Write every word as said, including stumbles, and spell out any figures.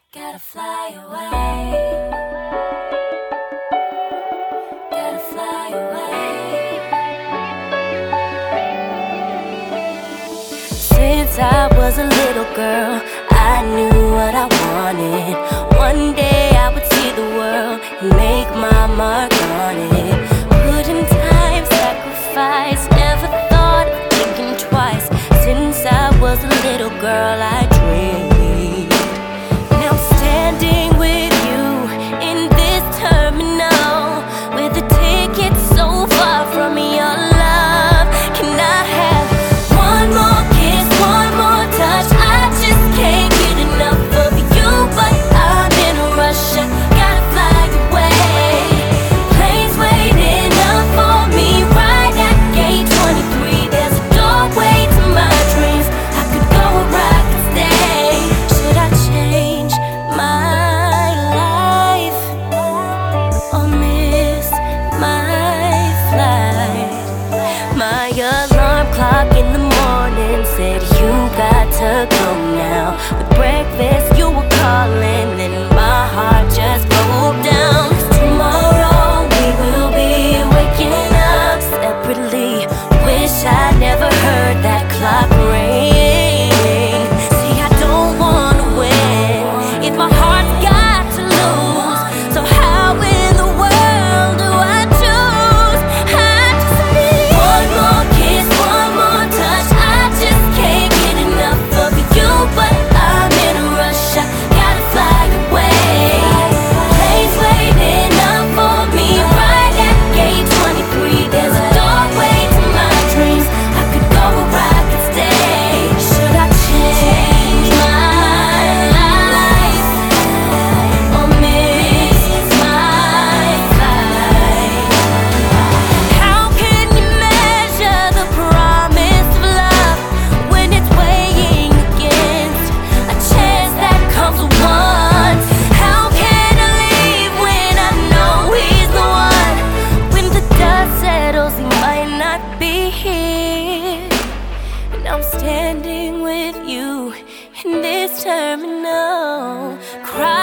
Gotta fly away. Gotta fly away. Since I was a little girl, I knew what I wanted. One day I would see the world and make my mark on it. Put in time, sacrifice, never thought of thinking twice. Since I was a little girl, I dreamed. Now I'm standing with you in this terminal, with a ticket so far from your love. Can I have one more kiss, one more touch? I just can't get enough of you, but I'm in a rush. I gotta fly away. Planes waiting up for me right at gate twenty-three. There's a doorway to my dreams. I could go where I could stay. Should I change my life or miss my flight? My alarm clock in the morning said you got to go now. With breakfast you were calling, then my heart just broke down. 'Cause tomorrow we will be waking up separately. Wish I never heard that clock ring. See, I don't wanna win if my heart's got to lose. So how in the world do I choose? I just need one more kiss, one more touch. I just can't get enough of you, but I'm in a rush. I gotta fly away. Planes waiting up for me right at gate twenty-three. There's a doorway to my dreams. I could go where I could stay. Should I change my life or miss my flight? How can you measure the promise of love when it's weighing against a chance that comes once? How can I leave when I know he's the one? When the dust settles, he might not be here. And I'm standing with you in this terminal, crying.